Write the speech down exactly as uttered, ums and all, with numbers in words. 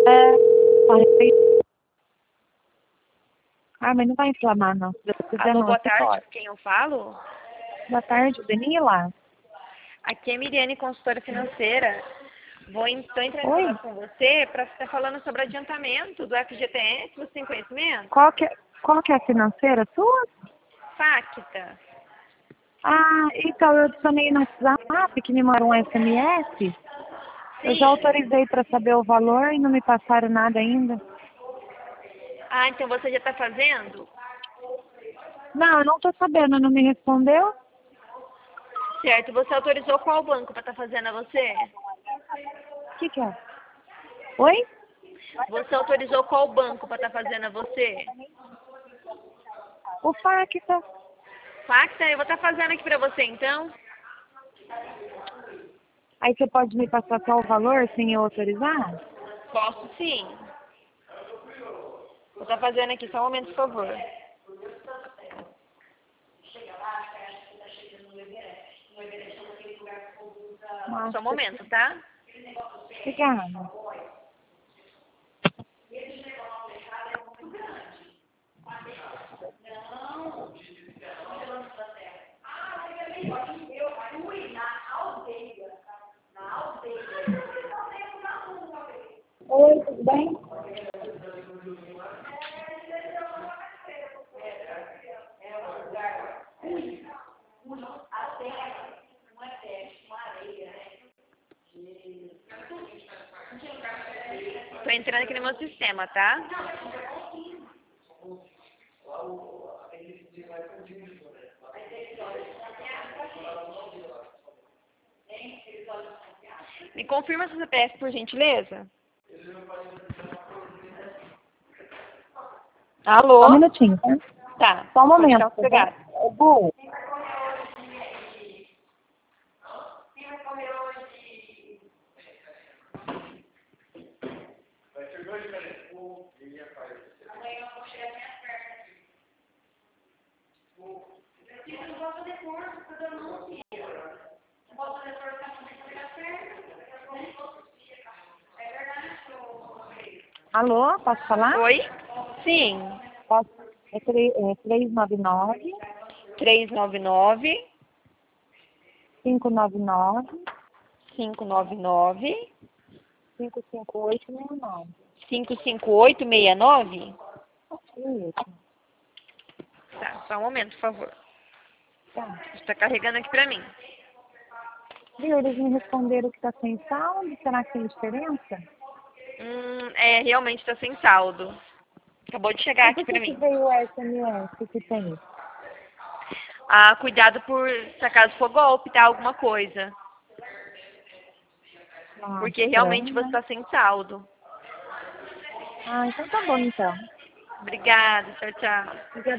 É, ah, mas não vai inflamar, não. Se você quiser, Alô, não, boa você tarde. pode. Com quem eu falo? Boa tarde, Danila. Aqui é Miriane, consultora financeira. Vou estou entrando em Oi? contato com você para estar falando sobre adiantamento do F G T S. Você tem conhecimento? Qual que, é- qual que é a financeira sua? Facta. Ah, então eu adicionei no WhatsApp que me mandaram um S M S. Eu já Sim. autorizei para saber o valor e não me passaram nada ainda. Ah, então você já está fazendo? Não, eu não estou sabendo, não me respondeu? Certo. Você autorizou qual banco para estar fazendo a você? O que, que é? Oi? Você autorizou qual banco para estar fazendo a você? O Facta. Facta, eu vou estar fazendo aqui para você então. Aí você pode me passar só o valor sem eu autorizar? Posso sim. Vou estar fazendo aqui, só um momento, por favor. Nossa, Só um momento, tá? obrigada. Oi, tudo bem? Tô entrando aqui no meu sistema, tá? Me confirma seu C P F, por gentileza? Só um Alô? minutinho, tá? Tá, Só um pode momento, ficar tá bom? sossegado. Ô, Bu, alô, posso falar? Oi? Sim. Posso? É, tre- é três nove nove, três nove nove, cinco nove nove, cinco nove nove, cinco cinco oito seis nove. cinco cinco oito seis nove? Isso, Tá, só um momento, por favor. tá. Está carregando aqui pra mim. Viu, eles me responderam que está sem saldo, será que tem diferença? Hum, é, realmente está sem saldo. Acabou de chegar E aqui por pra que, que mim. veio o S M S que tem? Ah, cuidado por, se acaso for golpe, tá? Alguma coisa. Ah, Porque realmente estranho, você né? está sem saldo. Ah, então tá bom então. Obrigada, tchau, tchau. Obrigada.